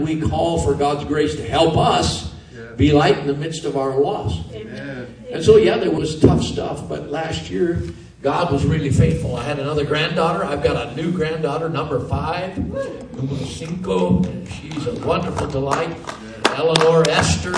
We call for God's grace to help us be light in the midst of our loss. Amen. And so, yeah, there was tough stuff, but last year, God was really faithful. I had another granddaughter. I've got a new granddaughter, number 5, numero 5. And she's a wonderful delight. Eleanor Esther,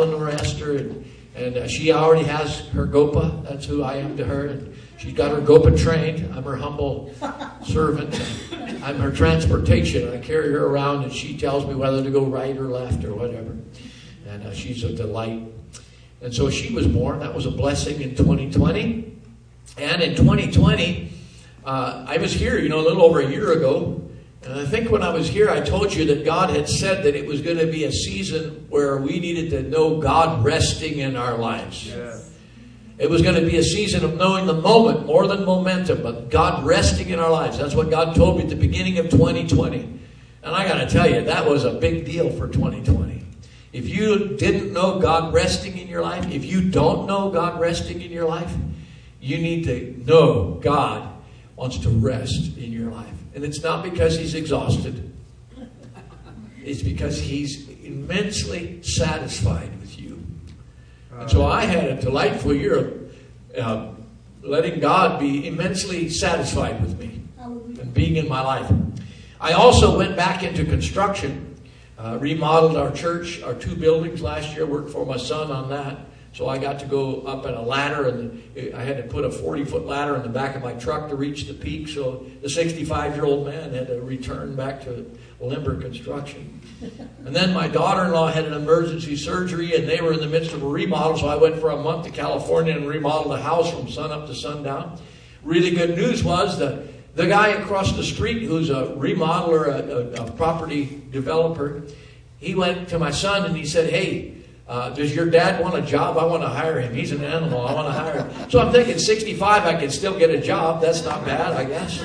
and she already has her GOPA. That's who I am to her. And she's got her GOPA trained. I'm her humble servant. I'm her transportation. I carry her around, and she tells me whether to go right or left or whatever. And she's a delight. And so she was born. That was a blessing in 2020. And in 2020, I was here, a little over a year ago. And I think when I was here, I told you that God had said that it was going to be a season where we needed to know God resting in our lives. Yes. It was going to be a season of knowing the moment more than momentum, but God resting in our lives. That's what God told me at the beginning of 2020. And I got to tell you, that was a big deal for 2020. If you didn't know God resting in your life, if you don't know God resting in your life, you need to know God wants to rest in your life. And it's not because He's exhausted. It's because He's immensely satisfied with you. And so I had a delightful year of letting God be immensely satisfied with me and being in my life. I also went back into construction, remodeled our church, our 2 buildings last year, worked for my son on that. So I got to go up in a ladder, and I had to put a 40-foot ladder in the back of my truck to reach the peak. So the 65-year-old man had to return back to limber construction. And then my daughter-in-law had an emergency surgery, and they were in the midst of a remodel. So I went for a month to California and remodeled a house from sun up to sundown. Really good news was the guy across the street, who's a remodeler, a property developer, he went to my son and he said, "Hey, does your dad want a job? I want to hire him. He's an animal. I want to hire him." So I'm thinking 65, I can still get a job. That's not bad, I guess.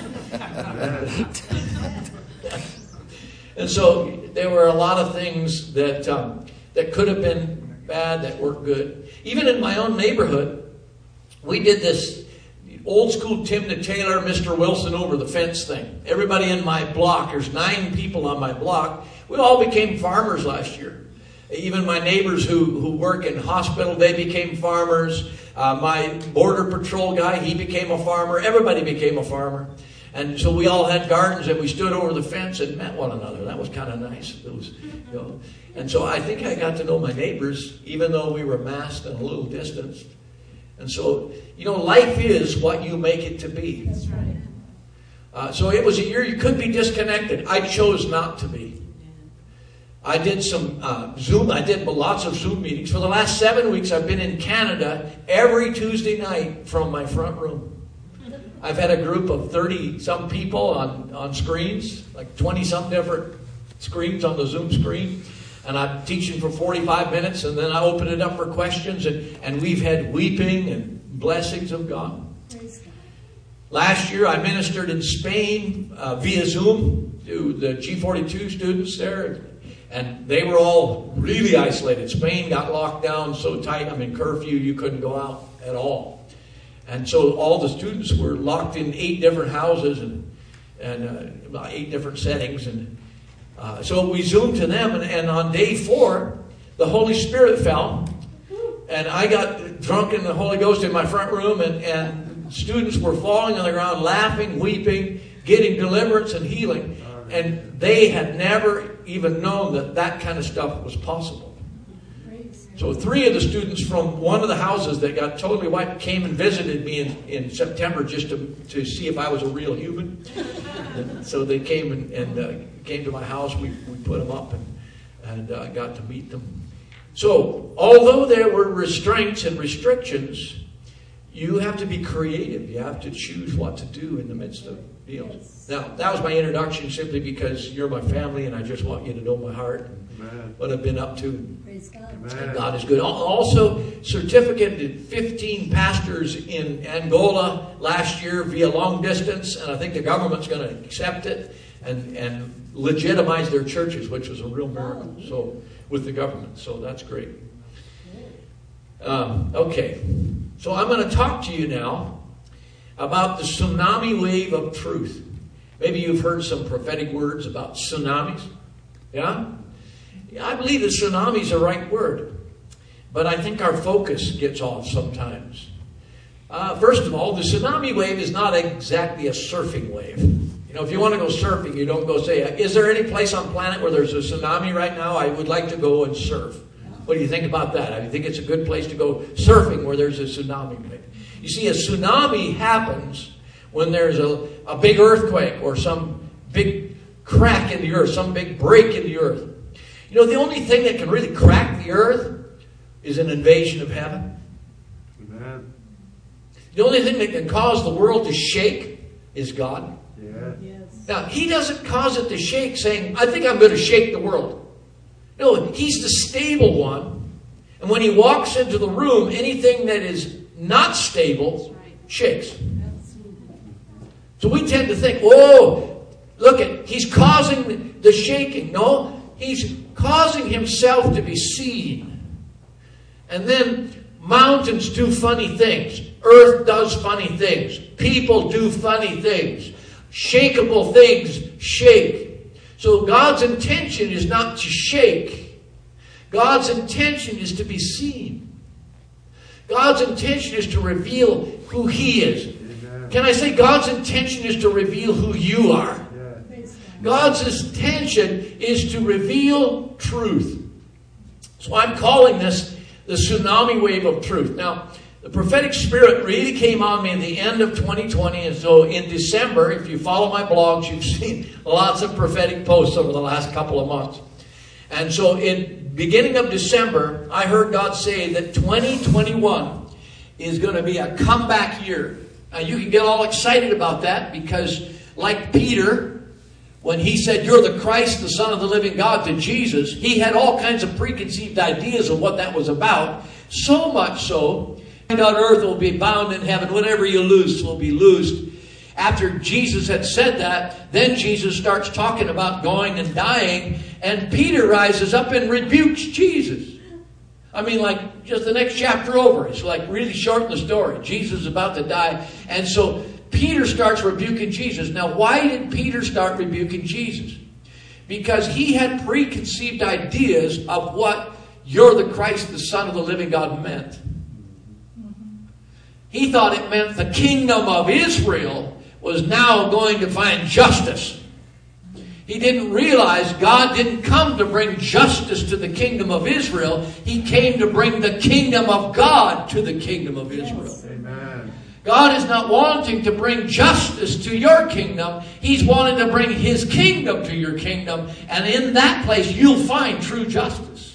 And so there were a lot of things that could have been bad that weren't good. Even in my own neighborhood, we did this old school Tim the Taylor, Mr. Wilson over the fence thing. Everybody in my block, there's 9 people on my block, we all became farmers last year. Even my neighbors who work in hospital, they became farmers. My border patrol guy, he became a farmer. Everybody became a farmer. And so we all had gardens, and we stood over the fence and met one another. That was kind of nice. It was, And so I think I got to know my neighbors, even though we were masked and a little distanced. And so, life is what you make it to be. That's right. So it was a year you could be disconnected. I chose not to be. I did some Zoom. I did lots of Zoom meetings. For the last 7 weeks, I've been in Canada every Tuesday night from my front room. I've had a group of 30-some people on screens, like 20-some different screens on the Zoom screen. And I'm teaching for 45 minutes, and then I open it up for questions. And we've had weeping and blessings of God. Last year, I ministered in Spain via Zoom to the G42 students there. And they were all really isolated. Spain got locked down so tight, curfew, you couldn't go out at all. And so all the students were locked in 8 different houses and about 8 different settings. And so we Zoomed to them. And on day 4, the Holy Spirit fell. And I got drunk in the Holy Ghost in my front room. And students were falling on the ground, laughing, weeping, getting deliverance and healing. And they had never even known that kind of stuff was possible. So 3 of the students from one of the houses that got totally wiped came and visited me in September just to see if I was a real human. And so they came and came to my house. We put them up and got to meet them. So although there were restraints and restrictions, you have to be creative. You have to choose what to do in the midst of deals. Yes. Now, that was my introduction simply because you're my family and I just want you to know my heart and what I've been up to. Praise God. And God is good. Also, certificated 15 pastors in Angola last year via long distance, and I think the government's going to accept it and legitimize their churches, which was a real miracle. So, with the government. So that's great. Okay. So I'm going to talk to you now about the tsunami wave of truth. Maybe you've heard some prophetic words about tsunamis. Yeah? I believe that tsunami is the right word. But I think our focus gets off sometimes. First of all, the tsunami wave is not exactly a surfing wave. You know, if you want to go surfing, you don't go say, is there any place on planet where there's a tsunami right now? I would like to go and surf. What do you think about that? I think it's a good place to go surfing where there's a tsunami wave. You see, a tsunami happens when there's a big earthquake or some big crack in the earth, some big break in the earth. You know, the only thing that can really crack the earth is an invasion of heaven. Amen. The only thing that can cause the world to shake is God. Yeah. Yes. Now, He doesn't cause it to shake saying, I think I'm going to shake the world. No, He's the stable one. And when He walks into the room, anything that is not stable shakes. So we tend to think, oh, look, He's causing the shaking. No, He's causing Himself to be seen. And then mountains do funny things. Earth does funny things. People do funny things. Shakeable things shake. So God's intention is not to shake. God's intention is to be seen. God's intention is to reveal who He is. Amen. Can I say God's intention is to reveal who you are? Yeah. God's intention is to reveal truth. So I'm calling this the tsunami wave of truth. Now, the prophetic spirit really came on me at the end of 2020. And so in December, if you follow my blogs, you've seen lots of prophetic posts over the last couple of months. And so in beginning of December, I heard God say that 2021 is going to be a comeback year. Now, you can get all excited about that because like Peter, when he said, you're the Christ, the Son of the living God, to Jesus, he had all kinds of preconceived ideas of what that was about. So much so, on earth will be bound in heaven. Whatever you loose will be loosed. After Jesus had said that, then Jesus starts talking about going and dying. And Peter rises up and rebukes Jesus. I mean, like, just the next chapter over. It's like really shorten the story. Jesus is about to die. And so Peter starts rebuking Jesus. Now, why did Peter start rebuking Jesus? Because he had preconceived ideas of what you're the Christ, the Son of the living God meant. He thought it meant the kingdom of Israel was now going to find justice. He didn't realize God didn't come to bring justice to the kingdom of Israel. He came to bring the kingdom of God to the kingdom of Israel. Amen. God is not wanting to bring justice to your kingdom. He's wanting to bring His kingdom to your kingdom. And in that place, you'll find true justice.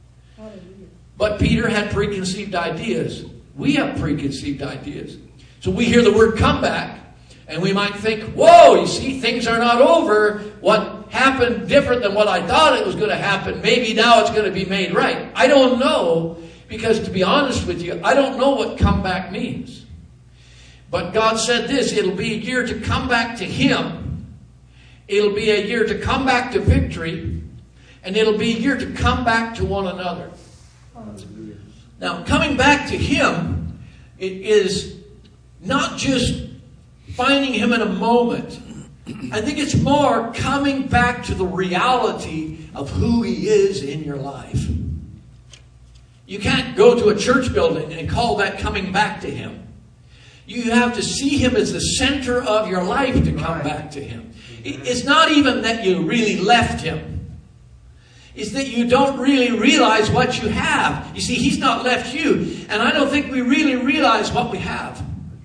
But Peter had preconceived ideas. We have preconceived ideas. So we hear the word comeback, and we might think, whoa, you see, things are not over. What happened different than what I thought it was going to happen. Maybe now it's going to be made right. I don't know, because to be honest with you, I don't know what comeback means. But God said this, it'll be a year to come back to Him. It'll be a year to come back to victory. And it'll be a year to come back to one another. Now, coming back to Him, it is not just finding Him in a moment. I think it's more coming back to the reality of who He is in your life. You can't go to a church building and call that coming back to Him. You have to see Him as the center of your life to come back to Him. It's not even that you really left Him. It's that you don't really realize what you have. You see, He's not left you. And I don't think we really realize what we have.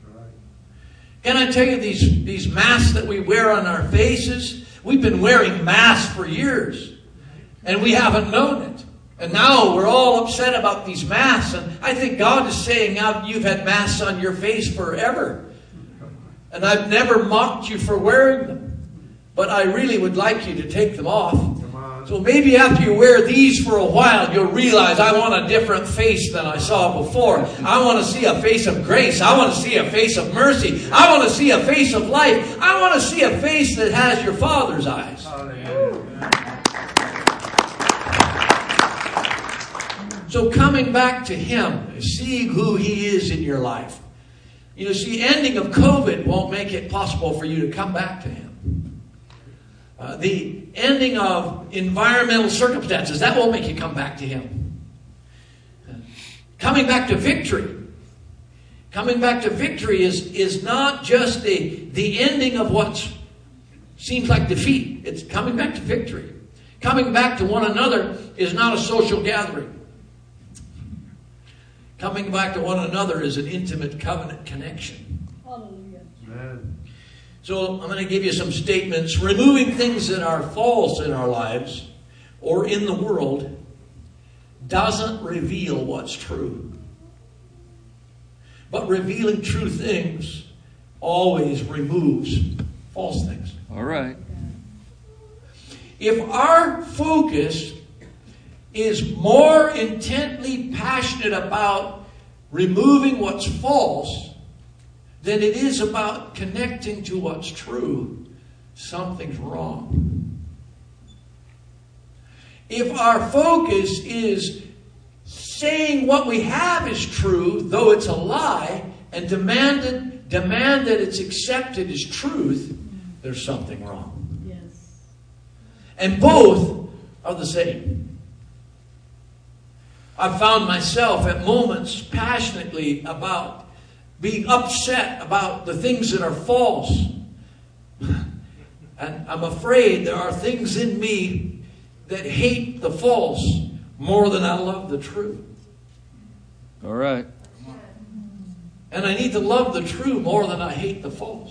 Can I tell you these masks that we wear on our faces? We've been wearing masks for years. And we haven't known it. And now we're all upset about these masks. And I think God is saying, now you've had masks on your face forever. And I've never mocked you for wearing them. But I really would like you to take them off. So maybe after you wear these for a while, you'll realize I want a different face than I saw before. I want to see a face of grace. I want to see a face of mercy. I want to see a face of life. I want to see a face that has your Father's eyes. So coming back to Him, seeing who He is in your life. You know, see, ending of COVID won't make it possible for you to come back to Him. the ending of environmental circumstances. That won't make you come back to Him. Coming back to victory. Coming back to victory is not just the ending of what seems like defeat. It's coming back to victory. Coming back to one another is not a social gathering. Coming back to one another is an intimate covenant connection. Hallelujah. Amen. So I'm going to give you some statements. Removing things that are false in our lives or in the world doesn't reveal what's true. But revealing true things always removes false things. All right. If our focus is more intently passionate about removing what's false than it is about connecting to what's true, something's wrong. If our focus is saying what we have is true, though it's a lie, and demand that it's accepted as truth, there's something wrong. Yes. And both are the same. I've found myself at moments passionately about being upset about the things that are false. And I'm afraid there are things in me that hate the false more than I love the true. All right. And I need to love the true more than I hate the false.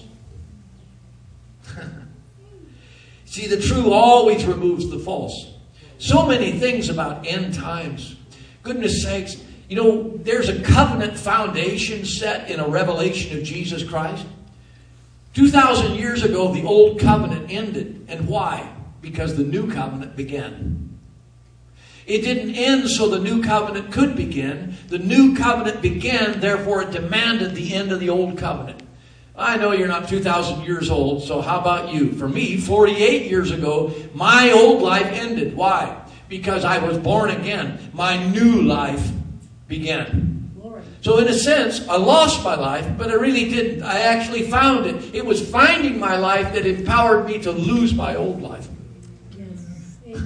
See, the true always removes the false. So many things about end times. Goodness sakes, you know, there's a covenant foundation set in a revelation of Jesus Christ. 2,000 years ago, the old covenant ended. And why? Because the new covenant began. It didn't end so the new covenant could begin. The new covenant began, therefore it demanded the end of the old covenant. I know you're not 2,000 years old, so how about you? For me, 48 years ago, my old life ended. Why? Because I was born again. My new life began. Glory. So in a sense, I lost my life, but I really didn't. I actually found it. It was finding my life that empowered me to lose my old life. Yes.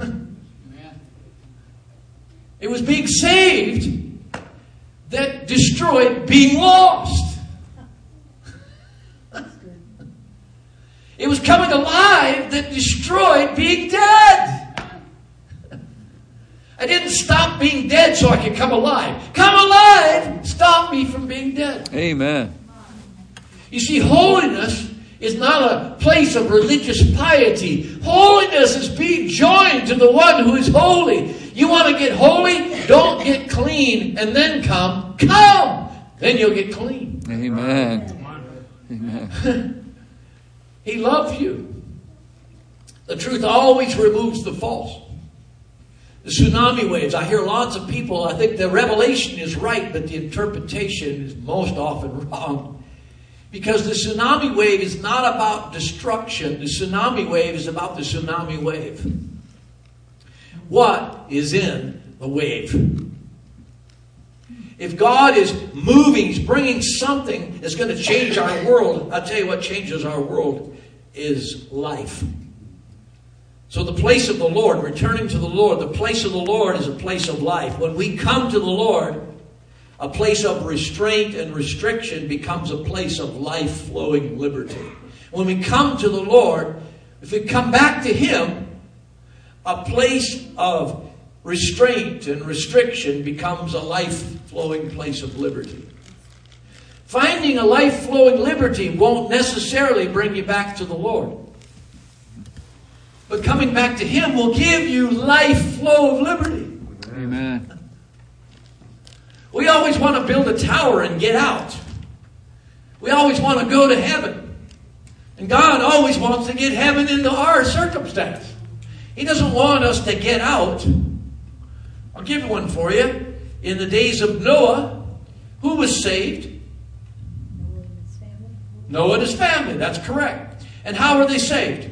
It was being saved that destroyed being lost. It was coming alive that destroyed being dead. I didn't stop being dead so I could come alive. Come alive stopped me from being dead. Amen. You see, holiness is not a place of religious piety. Holiness is being joined to the one who is holy. You want to get holy? Don't get clean and then come. Come! Then you'll get clean. Amen. Amen. He loves you. The truth always removes the false. The tsunami waves. I hear lots of people, I think the revelation is right, but the interpretation is most often wrong. Because the tsunami wave is not about destruction. The tsunami wave is about the tsunami wave. What is in the wave? If God is moving, He's bringing something that's going to change our world. I'll tell you what changes our world is life. So the place of the Lord, returning to the Lord, the place of the Lord is a place of life. When we come to the Lord, a place of restraint and restriction becomes a place of life-flowing liberty. When we come to the Lord, if we come back to Him, a place of restraint and restriction becomes a life-flowing place of liberty. Finding a life-flowing liberty won't necessarily bring you back to the Lord. But coming back to Him will give you life flow of liberty. Amen. We always want to build a tower and get out. We always want to go to heaven. And God always wants to get heaven into our circumstance. He doesn't want us to get out. I'll give one for you. In the days of Noah, who was saved? Noah and his family. That's correct. And how were they saved?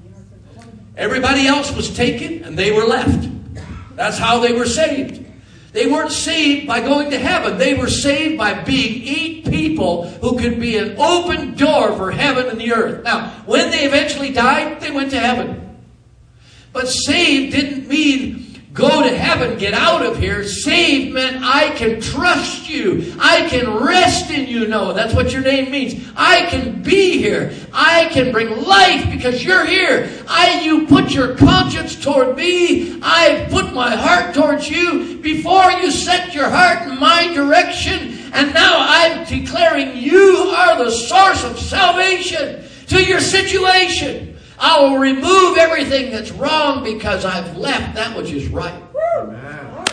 Everybody else was taken and they were left. That's how they were saved. They weren't saved by going to heaven. They were saved by being 8 people who could be an open door for heaven and the earth. Now, when they eventually died, they went to heaven. But saved didn't mean go to heaven, get out of here. Saved meant I can trust you. I can rest in you, Noah. That's what your name means. I can be here. I can bring life because you're here. You put your conscience toward me. I put my heart towards you before you set your heart in my direction. And now I'm declaring you are the source of salvation to your situation. I will remove everything that's wrong because I've left that which is right. Amen.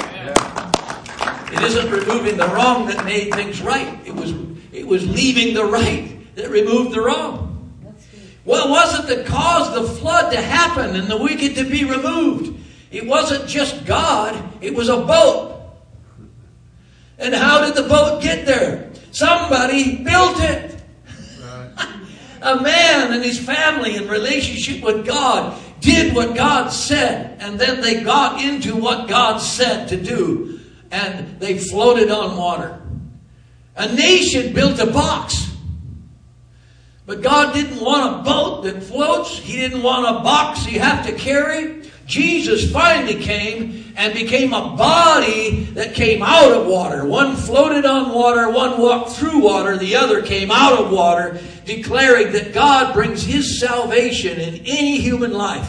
It isn't removing the wrong that made things right. It was leaving the right that removed the wrong. What was it that caused the flood to happen and the wicked to be removed? It wasn't just God. It was a boat. And how did the boat get there? Somebody built it. A man and his family in relationship with God did what God said. And then they got into what God said to do. And they floated on water. A nation built a box. But God didn't want a boat that floats. He didn't want a box you have to carry. Jesus finally came and became a body that came out of water. One floated on water, one walked through water, the other came out of water, declaring that God brings His salvation in any human life.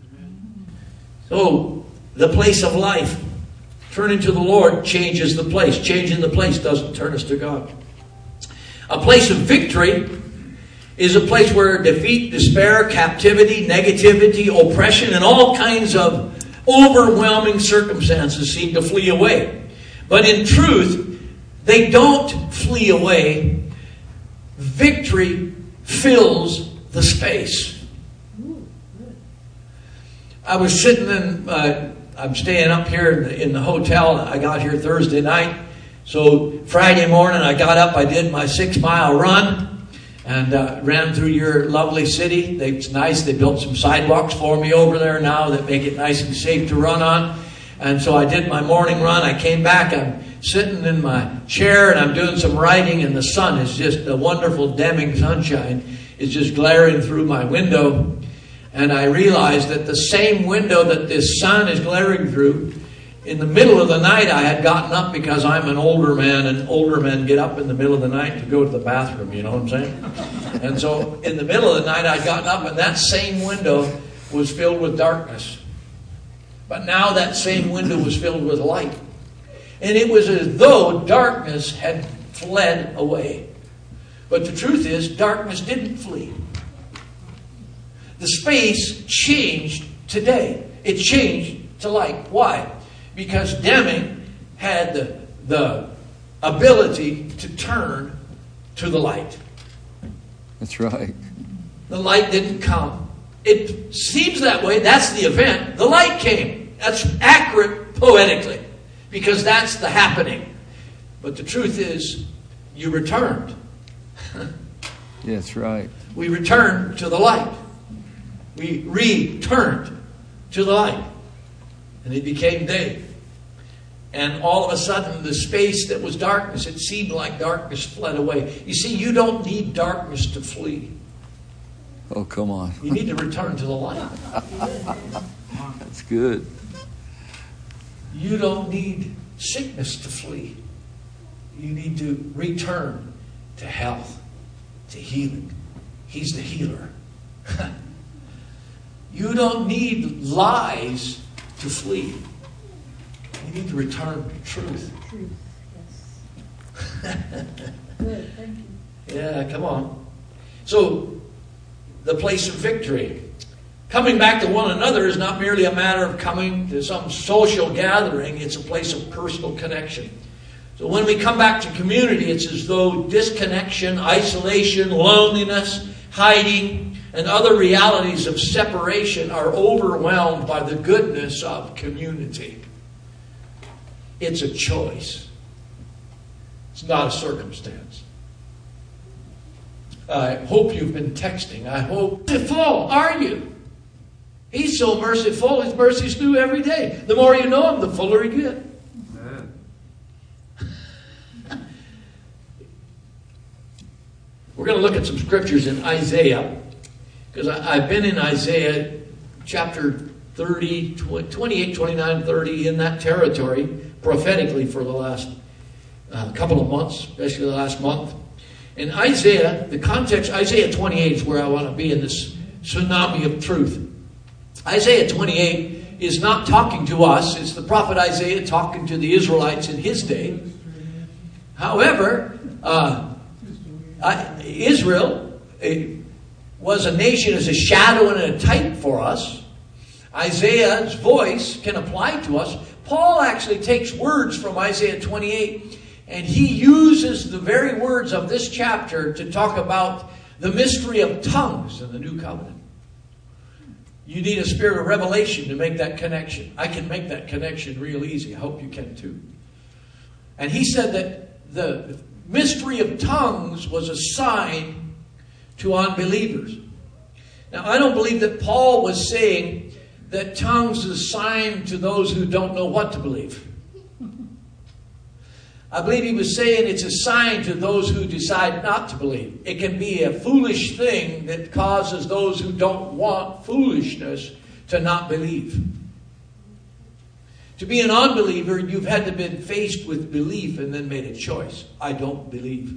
So, the place of life, turning to the Lord changes the place. Changing the place doesn't turn us to God. A place of victory is a place where defeat, despair, captivity, negativity, oppression, and all kinds of overwhelming circumstances seem to flee away. But in truth, they don't flee away. Victory fills the space. I was sitting in, I'm staying up here in the hotel. I got here Thursday night. So Friday morning I got up, I did my 6-mile run. And ran through your lovely city. It's nice. They built some sidewalks for me over there now that make it nice and safe to run on. And so I did my morning run. I came back. I'm sitting in my chair and I'm doing some writing. And the sun is just the wonderful Deming sunshine is just glaring through my window. And I realized that the same window that this sun is glaring through, in the middle of the night I had gotten up because I'm an older man and older men get up in the middle of the night to go to the bathroom, you know what I'm saying? And so in the middle of the night I'd gotten up and that same window was filled with darkness. But now that same window was filled with light. And it was as though darkness had fled away. But the truth is, darkness didn't flee. The space changed today. It changed to light. Why? Because Deming had the ability to turn to the light. That's right. The light didn't come. It seems that way. That's the event. The light came. That's accurate poetically. Because that's the happening. But the truth is, you returned. Yeah, that's right. We returned to the light. We returned to the light. And it became day. And all of a sudden, the space that was darkness, it seemed like darkness fled away. You see, you don't need darkness to flee. Oh, come on. You need to return to the light. That's good. You don't need sickness to flee. You need to return to health, to healing. He's the healer. You don't need lies to flee. You need to return to truth. Truth, yes. Good, thank you. Yeah, come on. So, the place of victory. Coming back to one another is not merely a matter of coming to some social gathering. It's a place of personal connection. So when we come back to community, it's as though disconnection, isolation, loneliness, hiding, and other realities of separation are overwhelmed by the goodness of community. It's a choice. It's not a circumstance. I hope you've been texting. I hope. Merciful, are you? He's so merciful. His mercy's new every day. The more you know Him, the fuller you get. We're going to look at some scriptures in Isaiah, because I've been in Isaiah chapter 30, 28, 29, 30, in that territory prophetically for the last couple of months, especially the last month. In Isaiah, the context, Isaiah 28 is where I want to be in this tsunami of truth. Isaiah 28 is not talking to us. It's the prophet Isaiah talking to the Israelites in his day. However, Israel was a nation as a shadow and a type for us. Isaiah's voice can apply to us. Paul actually takes words from Isaiah 28 and he uses the very words of this chapter to talk about the mystery of tongues in the New Covenant. You need a spirit of revelation to make that connection. I can make that connection real easy. I hope you can too. And he said that the mystery of tongues was a sign to unbelievers. Now, I don't believe that Paul was saying that tongues is a sign to those who don't know what to believe. I believe he was saying it's a sign to those who decide not to believe. It can be a foolish thing that causes those who don't want foolishness to not believe. To be an unbeliever, you've had to be faced with belief and then made a choice. I don't believe.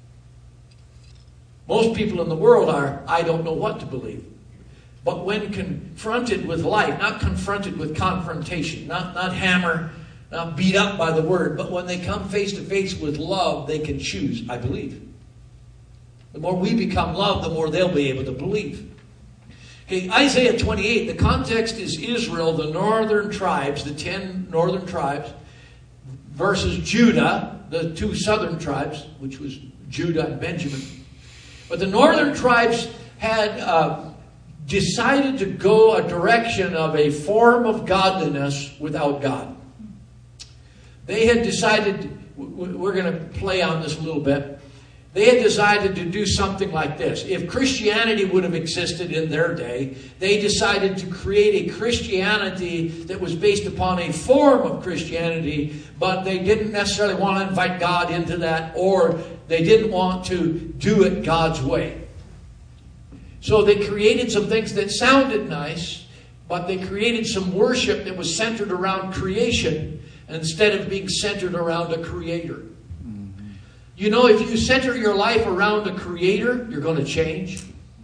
Most people in the world are, I don't know what to believe. But when confronted with life, not confronted with confrontation, not hammer, not beat up by the word, but when they come face to face with love, they can choose, I believe. The more we become love, the more they'll be able to believe. Okay, Isaiah 28, the context is Israel, the northern tribes, the 10 northern tribes, versus Judah, the 2 southern tribes, which was Judah and Benjamin. But the northern tribes had decided to go a direction of a form of godliness without God. They had decided, we're going to play on this a little bit, they had decided to do something like this. If Christianity would have existed in their day, they decided to create a Christianity that was based upon a form of Christianity, but they didn't necessarily want to invite God into that, or they didn't want to do it God's way. So they created some things that sounded nice, but they created some worship that was centered around creation instead of being centered around a creator. Mm-hmm. You know, if you center your life around a creator, you're going to change.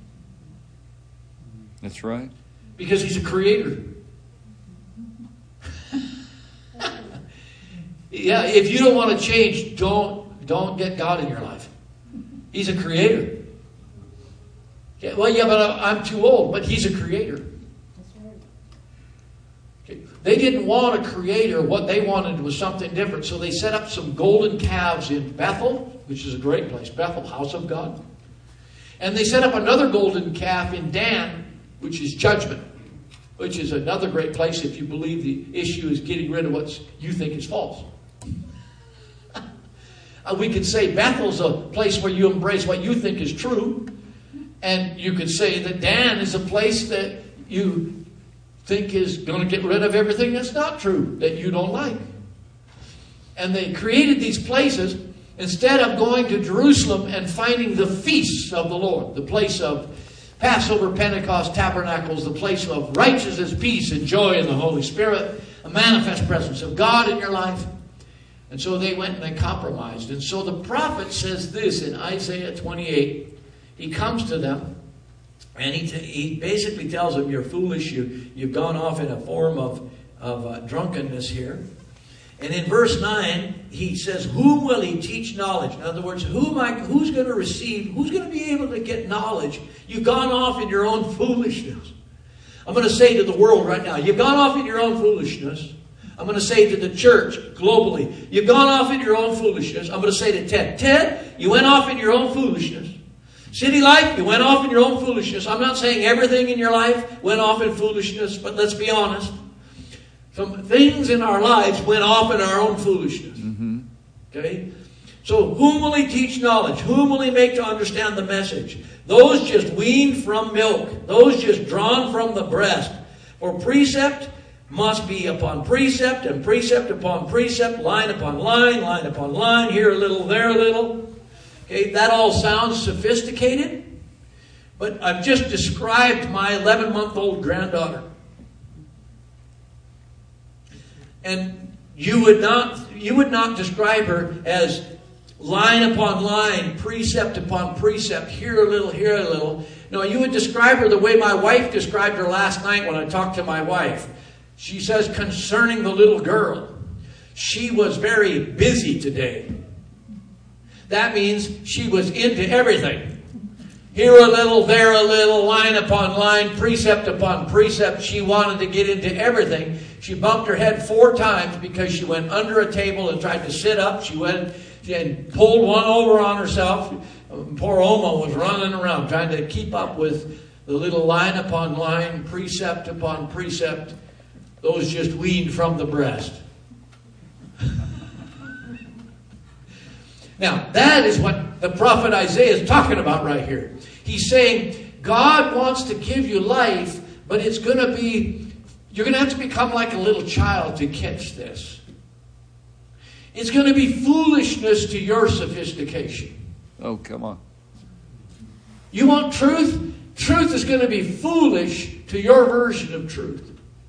That's right. Because he's a creator. Yeah, if you don't want to change, don't get God in your life. He's a creator. Yeah, well, yeah, but I'm too old. But he's a creator. They didn't want a creator. What they wanted was something different. So they set up some golden calves in Bethel, which is a great place. Bethel, house of God. And they set up another golden calf in Dan, which is judgment, which is another great place if you believe the issue is getting rid of what you think is false. We could say Bethel's a place where you embrace what you think is true. And you could say that Dan is a place that you think is going to get rid of everything that's not true, that you don't like. And they created these places instead of going to Jerusalem and finding the feasts of the Lord, the place of Passover, Pentecost, Tabernacles, the place of righteousness, peace, and joy in the Holy Spirit, a manifest presence of God in your life. And so they went and they compromised. And so the prophet says this in Isaiah 28. He comes to them and he basically tells them, you're foolish, you've gone off in a form of drunkenness here. And in verse 9, he says, whom will he teach knowledge? In other words, who's going to receive, who's going to be able to get knowledge? You've gone off in your own foolishness. I'm going to say to the world right now, you've gone off in your own foolishness. I'm going to say to the church globally, you've gone off in your own foolishness. I'm going to say to Ted, you went off in your own foolishness. City Life, you went off in your own foolishness. I'm not saying everything in your life went off in foolishness, but let's be honest. Some things in our lives went off in our own foolishness. Mm-hmm. Okay? So whom will he teach knowledge? Whom will he make to understand the message? Those just weaned from milk. Those just drawn from the breast. For precept must be upon precept, and precept upon precept, line upon line, line upon line, here a little, there a little. Okay, that all sounds sophisticated, but I've just described my 11-month-old granddaughter. And you would not describe her as line upon line, precept upon precept, here a little, here a little. No, you would describe her the way my wife described her last night when I talked to my wife. She says, concerning the little girl, she was very busy today. That means she was into everything. Here a little, there a little, line upon line, precept upon precept. She wanted to get into everything. She bumped her head 4 times because she went under a table and tried to sit up. She went and pulled one over on herself. Poor Oma was running around trying to keep up with the little line upon line, precept upon precept. Those just weaned from the breast. Now, that is what the prophet Isaiah is talking about right here. He's saying, God wants to give you life, but it's going to be, you're going to have to become like a little child to catch this. It's going to be foolishness to your sophistication. Oh, come on. You want truth? Truth is going to be foolish to your version of truth.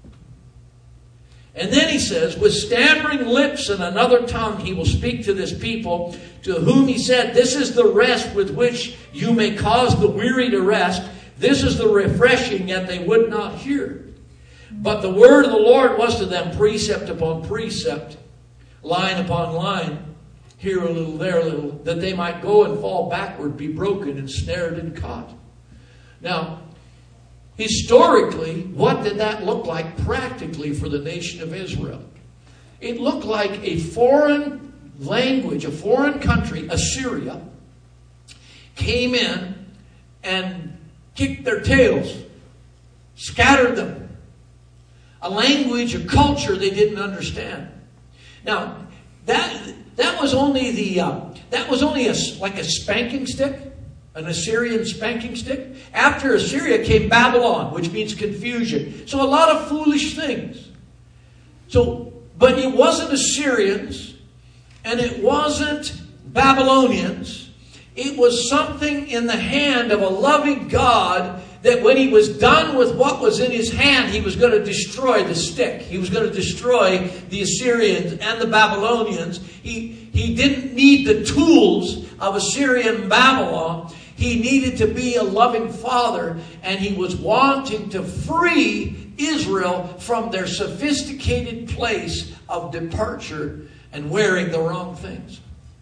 And then he says, with stammering lips and another tongue, he will speak to this people, to whom he said, this is the rest with which you may cause the weary to rest. This is the refreshing, yet they would not hear. But the word of the Lord was to them precept upon precept, line upon line, here a little, there a little, that they might go and fall backward, be broken and snared and caught. Now, historically, what did that look like practically for the nation of Israel? It looked like a foreign language, a foreign country, Assyria, came in and kicked their tails, scattered them. A language, a culture they didn't understand. Now, that was only like a spanking stick. An Assyrian spanking stick. After Assyria came Babylon, which means confusion. So a lot of foolish things. But it wasn't Assyrians, and it wasn't Babylonians. It was something in the hand of a loving God that when he was done with what was in his hand, he was going to destroy the stick. He was going to destroy the Assyrians and the Babylonians. He didn't need the tools of Assyrian Babylon. He needed to be a loving father, and he was wanting to free Israel from their sophisticated place of departure and wearing the wrong things.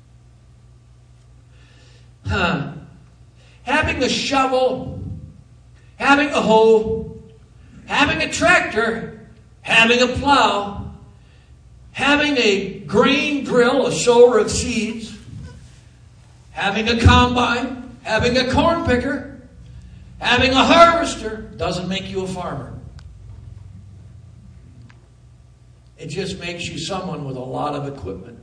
Having a shovel, having a hoe, having a tractor, having a plow, having a grain drill, a sower of seeds, having a combine, having a corn picker, having a harvester doesn't make you a farmer. It just makes you someone with a lot of equipment.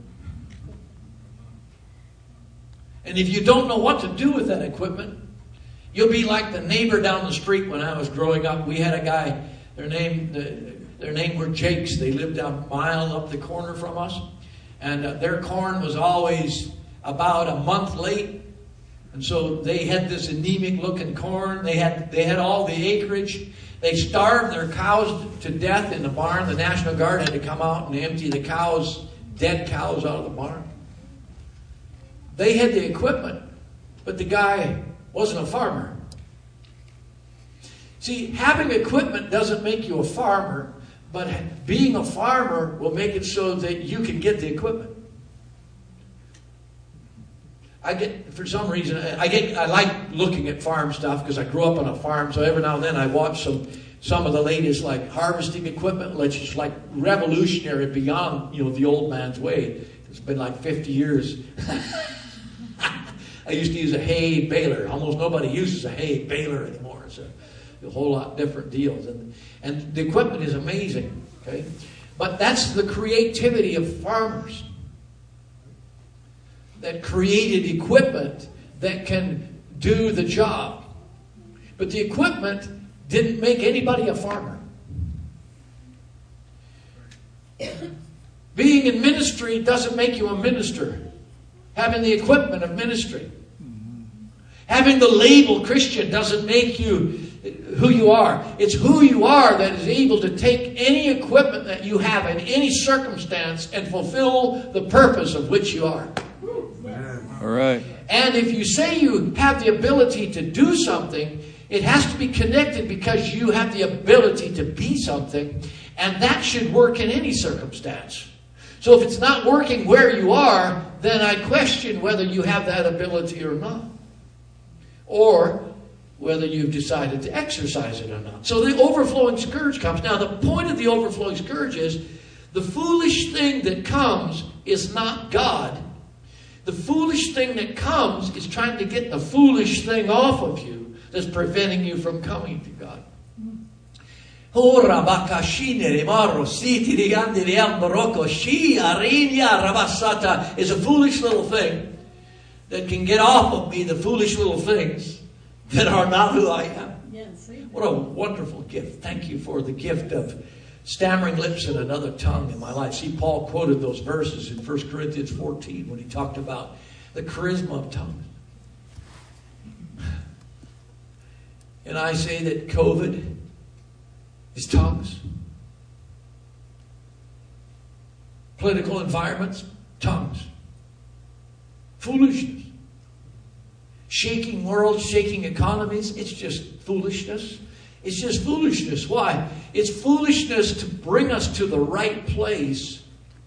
And if you don't know what to do with that equipment, you'll be like the neighbor down the street when I was growing up. We had a guy, their name were Jakes. They lived a mile up the corner from us. And their corn was always about a month late. And so they had this anemic looking corn. They had all the acreage. They starved their cows to death in the barn. The National Guard had to come out and empty the cows, dead cows, out of the barn. They had the equipment, but the guy wasn't a farmer. See, having equipment doesn't make you a farmer, but being a farmer will make it so that you can get the equipment. For some reason, I like looking at farm stuff because I grew up on a farm, so every now and then I watch some of the latest like harvesting equipment, which is like revolutionary beyond the old man's way. It's been like 50 years. I used to use a hay baler. Almost nobody uses a hay baler anymore. It's a whole lot different deals. And the equipment is amazing. Okay? But that's the creativity of farmers that created equipment that can do the job. But the equipment didn't make anybody a farmer. Being in ministry doesn't make you a minister. Having the equipment of ministry. Having the label Christian doesn't make you who you are. It's who you are that is able to take any equipment that you have in any circumstance and fulfill the purpose of which you are. All right. And if you say you have the ability to do something, it has to be connected because you have the ability to be something, and that should work in any circumstance. So if it's not working where you are, then I question whether you have that ability or not. Or whether you've decided to exercise it or not. So the overflowing scourge comes. Now the point of the overflowing scourge is the foolish thing that comes is not God. The foolish thing that comes is trying to get the foolish thing off of you that's preventing you from coming to God. Is a foolish little thing that can get off of me the foolish little things that are not who I am. What a wonderful gift. Thank you for the gift of stammering lips and another tongue in my life. See, Paul quoted those verses in 1 Corinthians 14 when he talked about the charisma of tongues. And I say that COVID is tongues. Political environments, tongues. Foolishness. Shaking worlds, shaking economies, it's just foolishness. It's just foolishness. Why? It's foolishness to bring us to the right place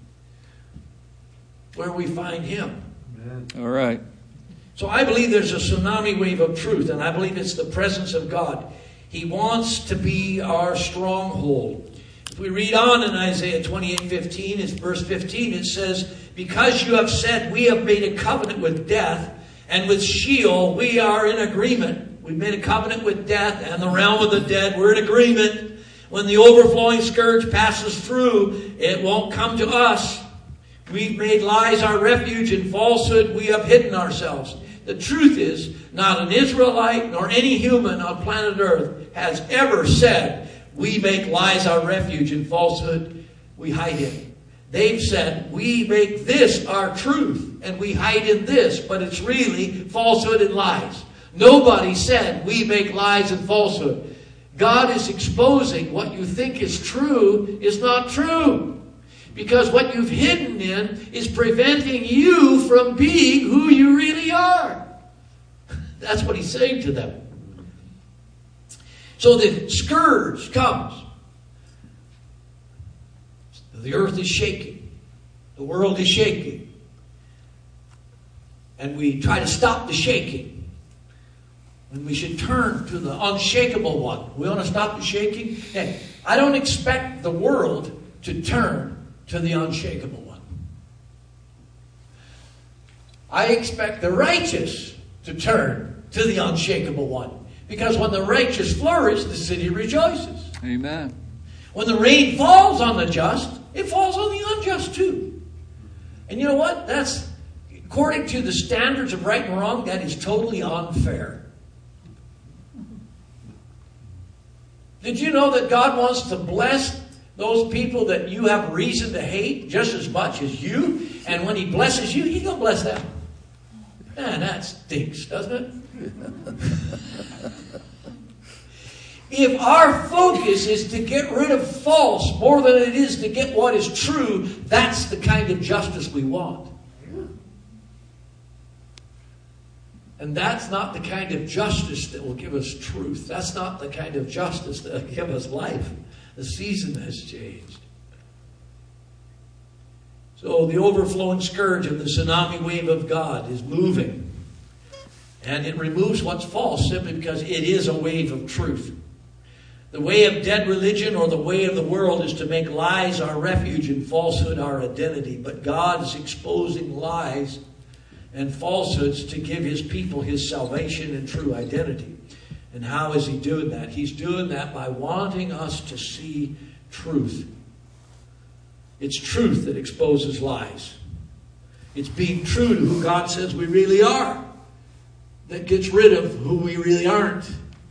where we find Him. Amen. All right. So I believe there's a tsunami wave of truth, and I believe it's the presence of God. He wants to be our stronghold. If we read on in Isaiah 28:15, it's verse 15, it says, because you have said, we have made a covenant with death, and with Sheol we are in agreement. We've made a covenant with death and the realm of the dead. We're in agreement. When the overflowing scourge passes through, it won't come to us. We've made lies our refuge, and falsehood we have hidden ourselves. The truth is, not an Israelite nor any human on planet Earth has ever said, we make lies our refuge and falsehood we hide in. They've said, we make this our truth and we hide in this, but it's really falsehood and lies. Nobody said, we make lies and falsehood. God is exposing what you think is true is not true. Because what you've hidden in is preventing you from being who you really are. That's what he's saying to them. So the scourge comes. The earth is shaking. The world is shaking. And we try to stop the shaking. And we should turn to the unshakable one. We want to stop the shaking? Hey, I don't expect the world to turn to the unshakable one. I expect the righteous to turn to the unshakable one. Because when the righteous flourish, the city rejoices. Amen. When the rain falls on the just, it falls on the unjust too. And you know what? That's, according to the standards of right and wrong, that is totally unfair. Did you know that God wants to bless those people that you have reason to hate just as much as you? And when He blesses you, He's going to bless them. Man, that stinks, doesn't it? If our focus is to get rid of false more than it is to get what is true, that's the kind of justice we want. And that's not the kind of justice that will give us truth. That's not the kind of justice that will give us life. The season has changed. So the overflowing scourge of the tsunami wave of God is moving. And it removes what's false simply because it is a wave of truth. The way of dead religion or the way of the world is to make lies our refuge and falsehood our identity. But God is exposing lies and falsehoods to give His people His salvation and true identity. And how is He doing that? He's doing that by wanting us to see truth. It's truth that exposes lies. It's being true to who God says we really are that gets rid of who we really aren't.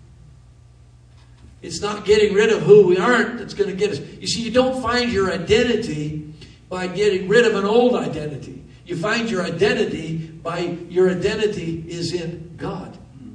It's not getting rid of who we aren't that's going to get us. You see, you don't find your identity by getting rid of an old identity. You find your identity by your identity is in God.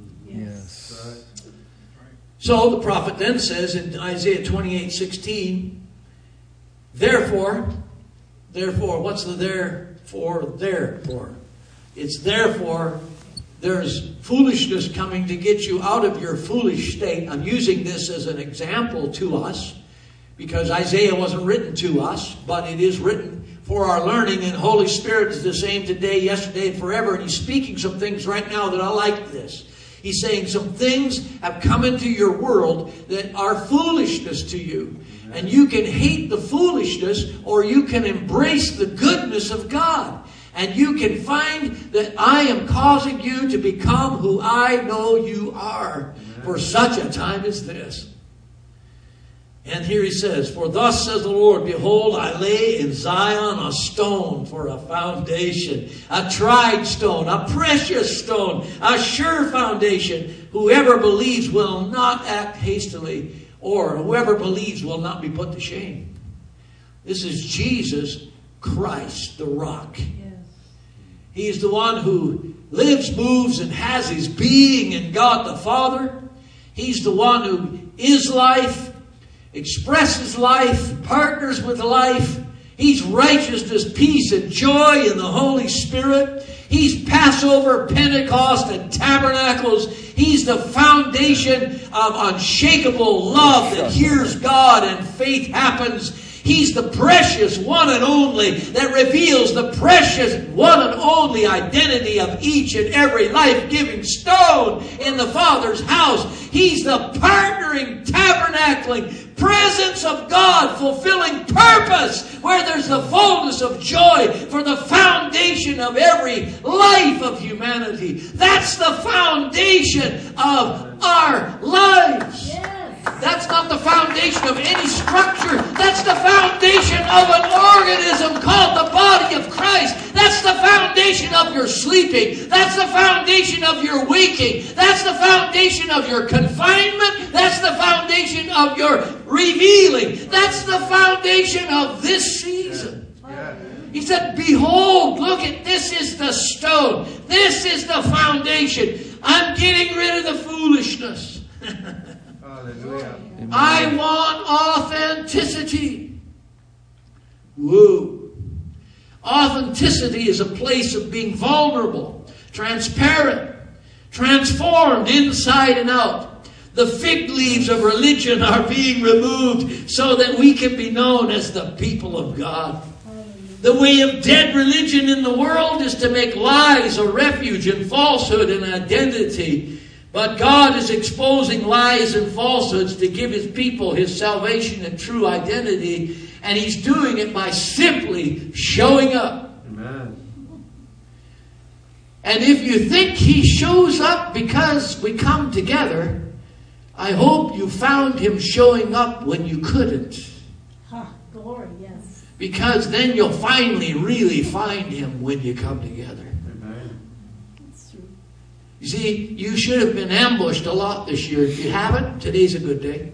So the prophet then says in Isaiah 28:16, therefore, what's the therefore? It's therefore there's foolishness coming to get you out of your foolish state. I'm using this as an example to us because Isaiah wasn't written to us, but it is written for our learning, and Holy Spirit is the same today, yesterday, and forever. And He's speaking some things right now that I like this. He's saying some things have come into your world that are foolishness to you. And you can hate the foolishness, or you can embrace the goodness of God. And you can find that I am causing you to become who I know you are for such a time as this. And here he says, for thus says the Lord, behold, I lay in Zion a stone for a foundation, a tried stone, a precious stone, a sure foundation. Whoever believes will not act hastily, or whoever believes will not be put to shame. This is Jesus Christ, the rock. Yes. He is the one who lives, moves, and has his being in God the Father. He's the one who is life, expresses life, partners with life. He's righteousness, peace, and joy in the Holy Spirit. He's Passover, Pentecost, and Tabernacles. He's the foundation of unshakable love that hears God and faith happens. He's the precious one and only that reveals the precious one and only identity of each and every life-giving stone in the Father's house. He's the partnering, tabernacling presence of God, fulfilling purpose where there's the fullness of joy for the foundation of every life of humanity. That's the foundation of our lives. Yes. That's not the foundation of any structure. That's the foundation of an organism called the body of Christ. That's the foundation of your sleeping. That's the foundation of your waking. That's the foundation of your confinement. That's the foundation of your revealing. That's the foundation of this season. He said, behold, look at this is the stone. This is the foundation. I'm getting rid of the foolishness. Hallelujah. I want authenticity. Woo. Authenticity is a place of being vulnerable, transparent, transformed inside and out. The fig leaves of religion are being removed so that we can be known as the people of God. The way of dead religion in the world is to make lies a refuge and falsehood an identity. But God is exposing lies and falsehoods to give His people His salvation and true identity. And He's doing it by simply showing up. Amen. And if you think He shows up because we come together, I hope you found Him showing up when you couldn't. Glory, yes. Because then you'll finally really find Him when you come together. That's true. You see, you should have been ambushed a lot this year. If you haven't, today's a good day.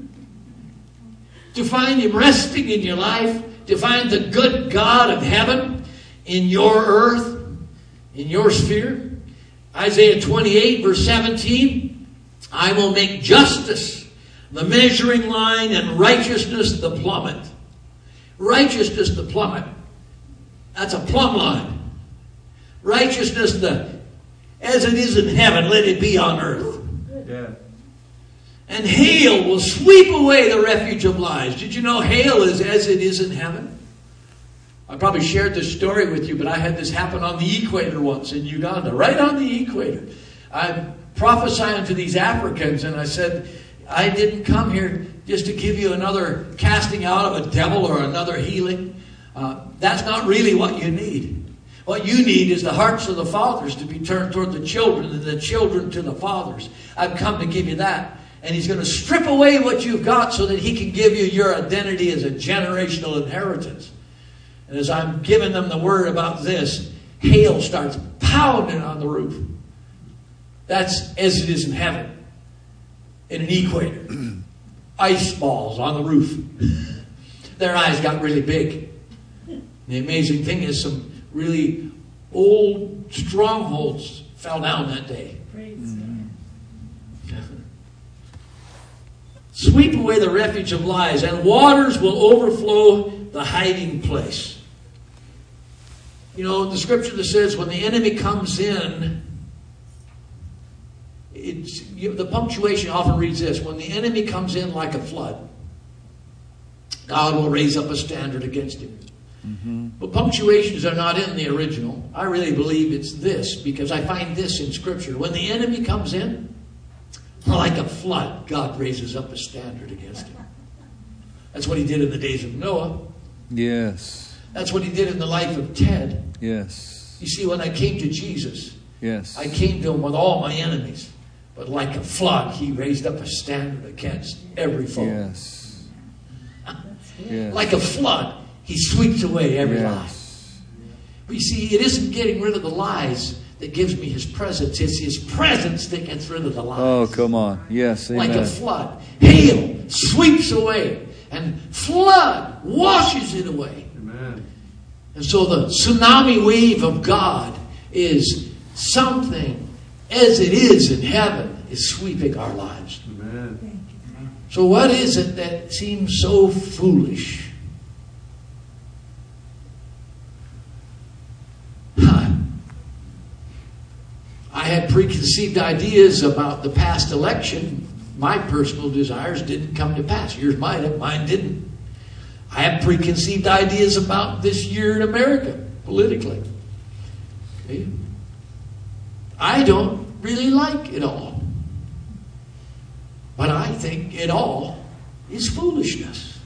To find Him resting in your life, to find the good God of heaven in your earth, in your sphere. Isaiah 28 verse 17, I will make justice the measuring line and righteousness the plummet. Righteousness the plummet. That's a plumb line. Righteousness the as it is in heaven, let it be on earth. Yeah. And hail will sweep away the refuge of lies. Did you know hail is as it is in heaven? I probably shared this story with you, but I had this happen on the equator once in Uganda, right on the equator. I'm prophesying to these Africans, and I said, I didn't come here just to give you another casting out of a devil or another healing. That's not really what you need. What you need is the hearts of the fathers to be turned toward the children and the children to the fathers. I've come to give you that. And He's going to strip away what you've got so that He can give you your identity as a generational inheritance. And as I'm giving them the word about this, hail starts pounding on the roof. That's as it is in heaven. In an equator. Ice balls on the roof. Their eyes got really big. The amazing thing is some really old strongholds fell down that day. Praise God. Sweep away the refuge of lies, and waters will overflow the hiding place. You know, the scripture that says when the enemy comes in, the punctuation often reads this: when the enemy comes in like a flood, God will raise up a standard against him. Mm-hmm. But punctuations are not in the original. I really believe it's this, because I find this in scripture. When the enemy comes in like a flood, God raises up a standard against him. That's what he did in the days of Noah. Yes. That's what he did in the life of Ted. Yes. You see, when I came to Jesus, yes, I came to him with all my enemies. But like a flood, he raised up a standard against every foe. Yes. Yes. Like a flood, he sweeps away every lie. Yes. But you see, it isn't getting rid of the lies that gives me his presence. It's his presence that gets rid of the lies. Oh, come on. Yes, amen. Like a flood. Hail sweeps away, and flood washes it away. Amen. And so the tsunami wave of God is something, as it is in heaven, is sweeping our lives. Amen. So what is it that seems so foolish? I had preconceived ideas about the past election. My personal desires didn't come to pass. Yours might have, mine didn't. I have preconceived ideas about this year in America, politically. Okay? I don't really like it all. But I think it all is foolishness.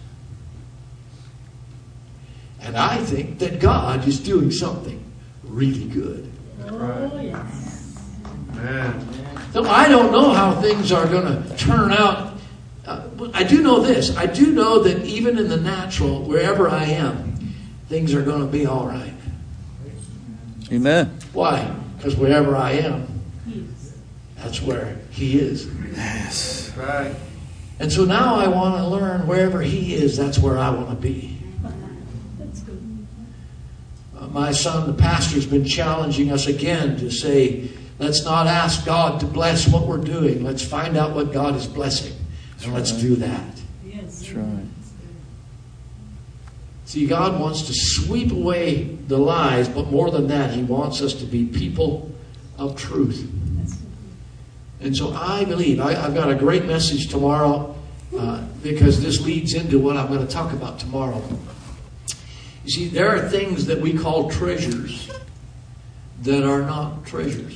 And I think that God is doing something really good. Oh, yes. Amen. So I don't know how things are going to turn out. I do know this. I do know that even in the natural, wherever I am, things are going to be all right. Amen. Why? Because wherever I am, that's where He is. Yes. Right. And so now I want to learn wherever He is, that's where I want to be. That's good. My son, the pastor, has been challenging us again to say, let's not ask God to bless what we're doing. Let's find out what God is blessing. And let's do that. Yes. That's right. See, God wants to sweep away the lies, but more than that, He wants us to be people of truth. And so I believe, I've got a great message tomorrow because this leads into what I'm going to talk about tomorrow. You see, there are things that we call treasures that are not treasures.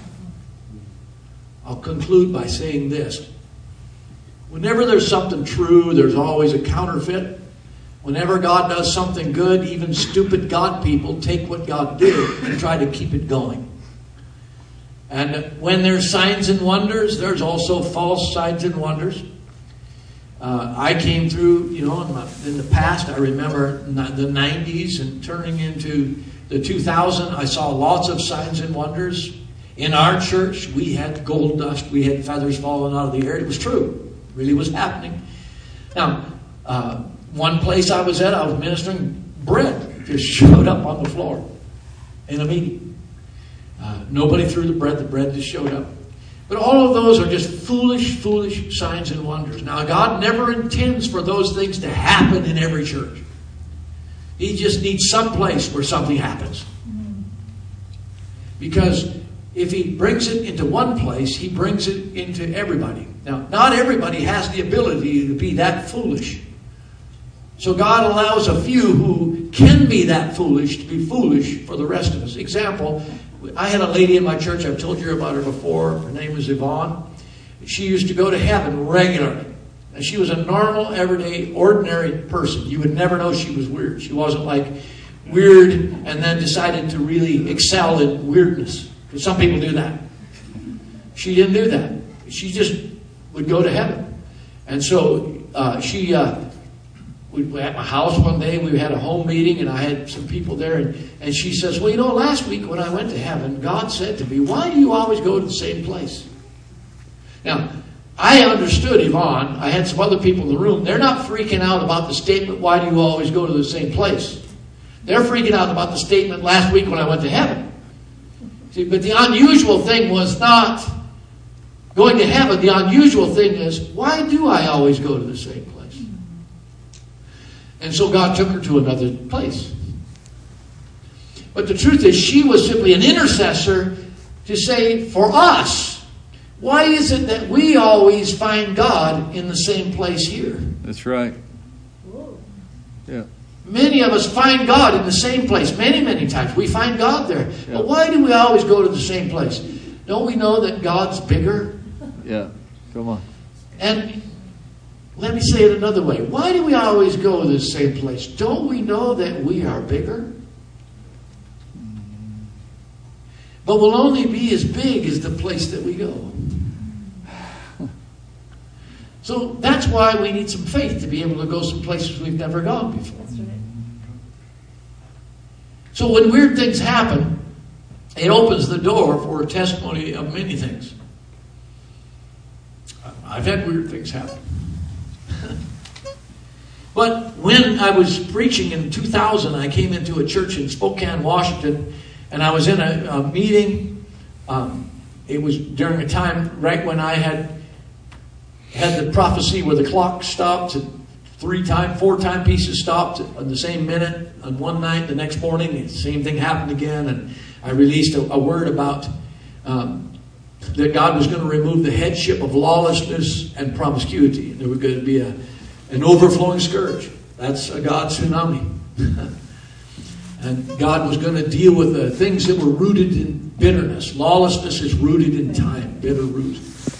I'll conclude by saying this. Whenever there's something true, there's always a counterfeit. Whenever God does something good, even stupid God people take what God did and try to keep it going. And when there's signs and wonders, there's also false signs and wonders. I came through, in the past, I remember the 90s and turning into the 2000, I saw lots of signs and wonders. In our church, we had gold dust, we had feathers falling out of the air. It was true. It really was happening. Now, one place I was at, I was ministering, bread just showed up on the floor in a meeting. Nobody threw the bread just showed up. But all of those are just foolish signs and wonders. Now, God never intends for those things to happen in every church. He just needs some place where something happens. Because if He brings it into one place, He brings it into everybody. Now, not everybody has the ability to be that foolish. So God allows a few who can be that foolish to be foolish for the rest of us. Example, I had a lady in my church, I've told you about her before. Her name was Yvonne. She used to go to heaven regularly. And she was a normal, everyday, ordinary person. You would never know she was weird. She wasn't like weird and then decided to really excel in weirdness. Because some people do that. She didn't do that. She just would go to heaven. And so we were at my house one day, we had a home meeting, and I had some people there, and she says, well, last week when I went to heaven, God said to me, why do you always go to the same place? Now, I understood Yvonne. I had some other people in the room. They're not freaking out about the statement, why do you always go to the same place? They're freaking out about the statement last week when I went to heaven. See, but the unusual thing was not going to heaven, the unusual thing is, why do I always go to the same place? And so God took her to another place. But the truth is, she was simply an intercessor to say, for us, why is it that we always find God in the same place here? That's right. Whoa. Yeah. Many of us find God in the same place. Many, many times. We find God there. Yeah. But why do we always go to the same place? Don't we know that God's bigger? Yeah. Come on. And let me say it another way. Why do we always go to the same place? Don't we know that we are bigger? But we'll only be as big as the place that we go. So that's why we need some faith to be able to go some places we've never gone before. That's right. So when weird things happen, it opens the door for a testimony of many things. I've had weird things happen. But when I was preaching in 2000, I came into a church in Spokane, Washington, and I was in a meeting. It was during a time right when I had the prophecy where the clock stopped and 4 timepieces stopped on the same minute on one night. The next morning, the same thing happened again, and I released a word about that God was going to remove the headship of lawlessness and promiscuity. There was going to be an overflowing scourge. That's a God tsunami. And God was going to deal with the things that were rooted in bitterness. Lawlessness is rooted in time, bitter root.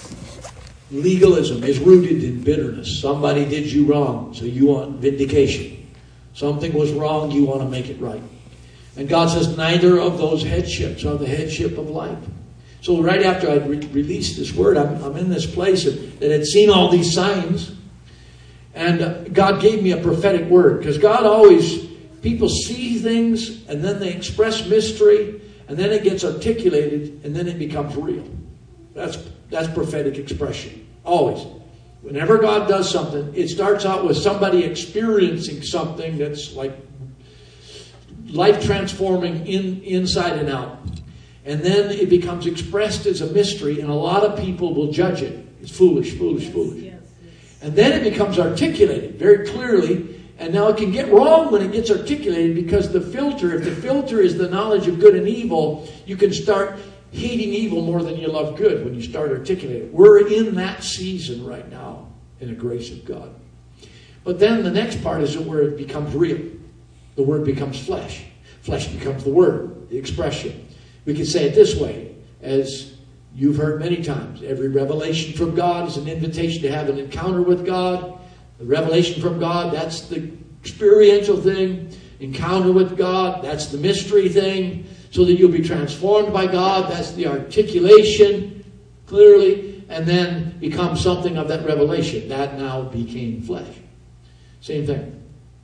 Legalism is rooted in bitterness. Somebody did you wrong, so you want vindication. Something was wrong, you want to make it right. And God says neither of those headships are the headship of life. So right after I released this word, I'm in this place that had seen all these signs. And God gave me a prophetic word. Because God always, people see things and then they express mystery. And then it gets articulated and then it becomes real. That's prophetic expression. Always. Whenever God does something, it starts out with somebody experiencing something that's like life transforming inside and out. And then it becomes expressed as a mystery, and a lot of people will judge it. It's foolish, foolish, foolish. Yes. And then it becomes articulated very clearly. And now it can get wrong when it gets articulated because if the filter is the knowledge of good and evil, you can start hating evil more than you love good when you start articulating. We're in that season right now in the grace of God. But then the next part is where it becomes real. The word becomes flesh. Flesh becomes the word, the expression. We can say it this way, as you've heard many times. Every revelation from God is an invitation to have an encounter with God. The revelation from God, that's the experiential thing. Encounter with God, that's the mystery thing. So that you'll be transformed by God. That's the articulation, clearly. And then become something of that revelation. That now became flesh. Same thing.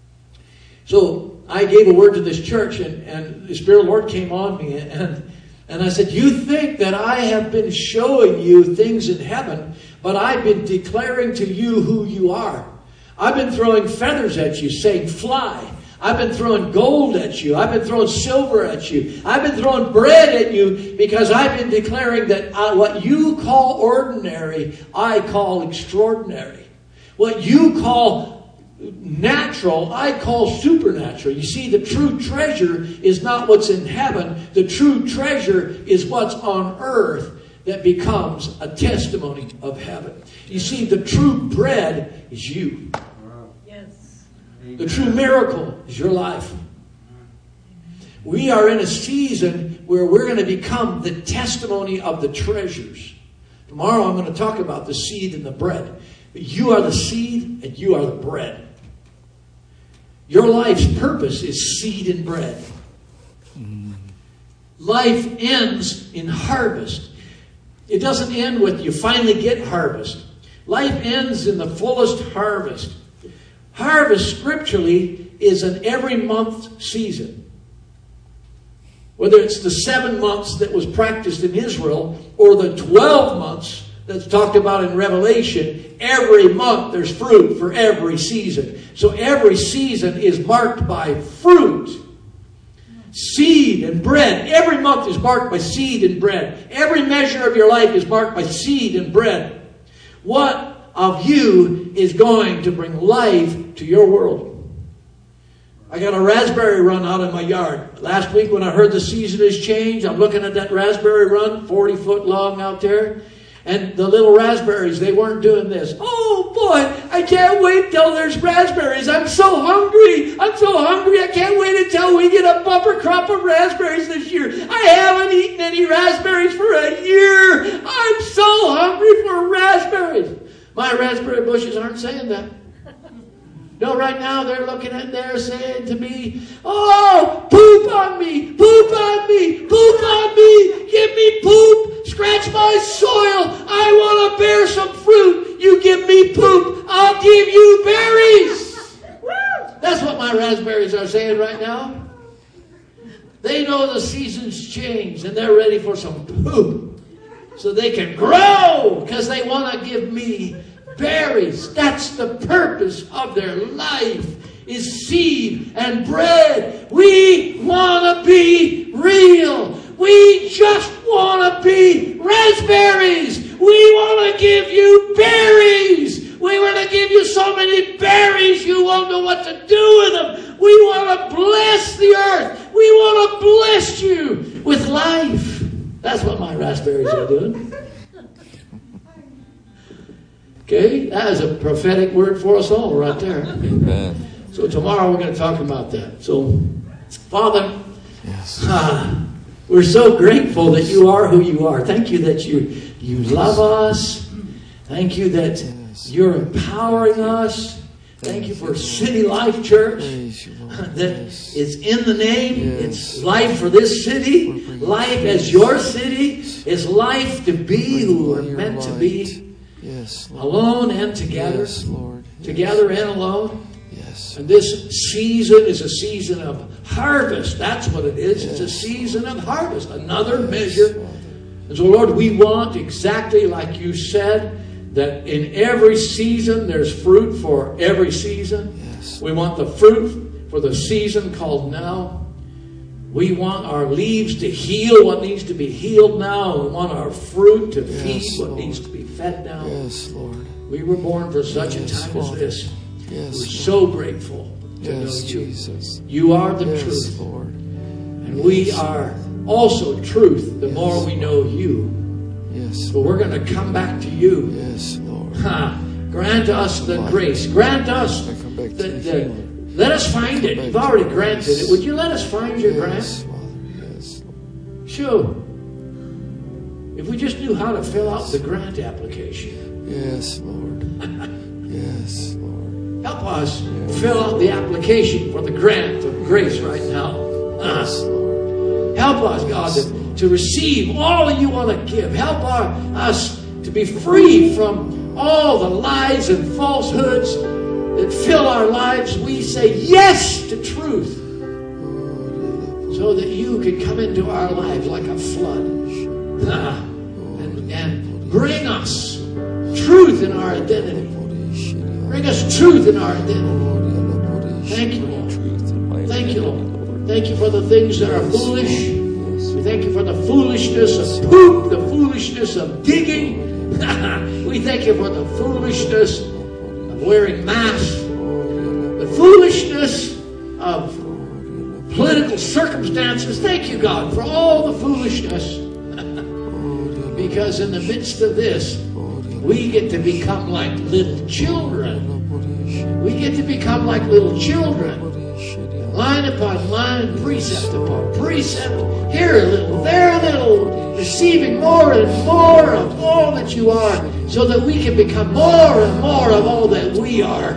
So I gave a word to this church, and the Spirit of the Lord came on me, and I said, you think that I have been showing you things in heaven, but I've been declaring to you who you are. I've been throwing feathers at you, saying fly. I've been throwing gold at you. I've been throwing silver at you. I've been throwing bread at you because I've been declaring that what you call ordinary, I call extraordinary. What you call natural, I call supernatural. You see, the true treasure is not what's in heaven. The true treasure is what's on earth that becomes a testimony of heaven. You see, the true bread is you. Yes. The true miracle is your life. We are in a season where we're going to become the testimony of the treasures. Tomorrow I'm going to talk about the seed and the bread. You are the seed and you are the bread. Your life's purpose is seed and bread. Life ends in harvest. It doesn't end with you finally get harvest. Life ends in the fullest harvest. Harvest scripturally is an every month season. Whether it's the 7 months that was practiced in Israel or the 12 months that's talked about in Revelation, every month there's fruit for every season. So every season is marked by fruit. Seed and bread. Every month is marked by seed and bread. Every measure of your life is marked by seed and bread. What of you is going to bring life to your world? I got a raspberry run out in my yard. Last week when I heard the season has changed, I'm looking at that raspberry run, 40 foot long out there. And the little raspberries, they weren't doing this. Oh boy, I can't wait till there's raspberries. I'm so hungry. I can't wait until we get a bumper crop of raspberries this year. I haven't eaten any raspberries for a year. I'm so hungry for raspberries. My raspberry bushes aren't saying that. No, right now they're looking at there saying to me, oh, poop on me, poop on me, poop on me, give me poop, scratch my soil, I want to bear some fruit, you give me poop, I'll give you berries. That's what my raspberries are saying right now. They know the season's changed and they're ready for some poop so they can grow because they want to give me berries. That's the purpose of their life, is seed and bread. We want to be real. We just want to be raspberries. We want to give you berries. We want to give you so many berries you won't know what to do with them. We want to bless the earth. We want to bless you with life. That's what my raspberries are doing. Okay, that is a prophetic word for us all right there. Amen. So tomorrow we're going to talk about that. So, Father, Yes. We're so grateful that you are who you are. Thank you that you love us. Thank you that you're empowering us. Thank you for City Life Church that is in the name. It's life for this city. Life as your city is life to be who we're meant to be. Yes, Lord. Alone and together. Yes, Lord. Yes. Together and alone. Yes. And this season is a season of harvest. That's what it is. It's a season of harvest. Another measure. And so, Lord, we want exactly like you said, that in every season there's fruit for every season. Yes. We want the fruit for the season called now. We want our leaves to heal what needs to be healed now. We want our fruit to feed what Lord. needs to be fed now. Yes, Lord. We were born for such a Yes, time as Father. this. Yes, We're Lord. so grateful to know Yes, you. Jesus. You are the Yes, truth. Lord. And we are also truth the more we know you. Yes. But we're going to come back to you. Yes, Lord. Grant us the grace. Grant us I come back to the you. let us find it. You've already granted it. Would you let us find your Yes, grant? Father. Yes, Lord. Sure. If we just knew how to fill out the grant application. Yes, Lord. Yes, Lord. Help us fill out the application for the grant of grace right now. Yes, Lord. Help us, God, to receive all that you want to give. Help us to be free from all the lies and falsehoods that fill our lives. We say yes to truth so that you can come into our lives like a flood and bring us truth in our identity. Bring us truth in our identity. Thank you, Lord. Thank you, Lord. Thank you for the things that are foolish. We thank you for the foolishness of poop, the foolishness of digging. We thank you for the foolishness of wearing masks, the foolishness of political circumstances. Thank you, God, for all the foolishness. Because in the midst of this, we get to become like little children. We get to become like little children. Line upon line, precept upon precept. Here a little, there a little. Receiving more and more of all that you are, so that we can become more and more of all that we are.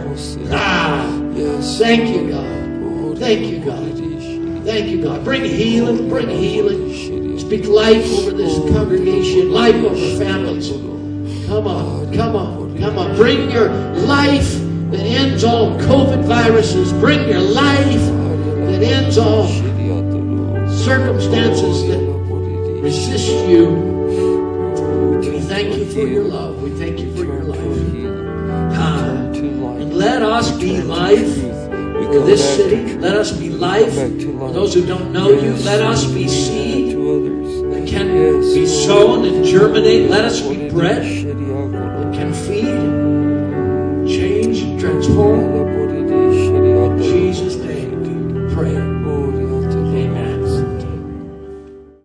Thank you, God. Thank you, God. Thank you, God. Bring healing, bring healing. Speak life over this congregation, life over families. Come on, come on, come on. Bring your life that ends all COVID viruses. Bring your life that ends all circumstances that resist you. We thank you for your love. We thank you for your life. And let us be life. for this city. Let us be life. For those who don't know you, let us be seed that can be sown and germinate. Let us be bread that can feed, change, transform.